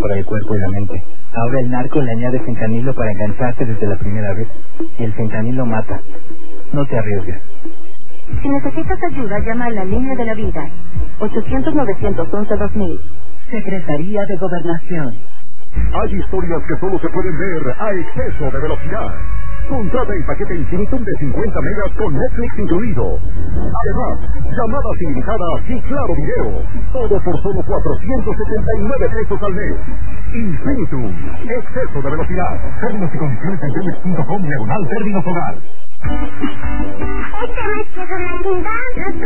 para el cuerpo y la mente. Ahora el narco le añade fentanilo para engancharte desde la primera vez. Y el fentanilo mata. No te arriesgues. Si necesitas ayuda, llama a la línea de la vida. 800-911-2000. Secretaría de Gobernación. Hay historias que solo se pueden ver a exceso de velocidad. Contrata el paquete Infinitum de 50 megas con Netflix incluido. Además, llamadas ilimitadas y claro video. Todo por solo 479 pesos al mes. Infinitum. Exceso de velocidad. Términos y condiciones en telmex.com/términos hogar. Este mes quedó la linda.